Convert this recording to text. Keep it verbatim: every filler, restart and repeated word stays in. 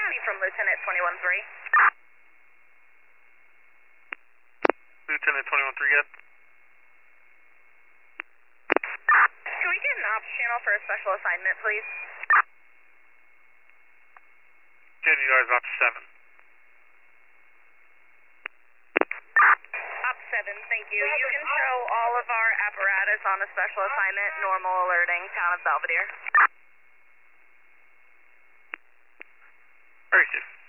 County from Lieutenant twenty-one three. Lieutenant twenty-one three, good. Can we get an ops channel for a special assignment, please? Ten, you guys up to seven. Op seven, thank you. You can show all of our apparatus on a special assignment, normal alerting, town of Belvedere. Very good.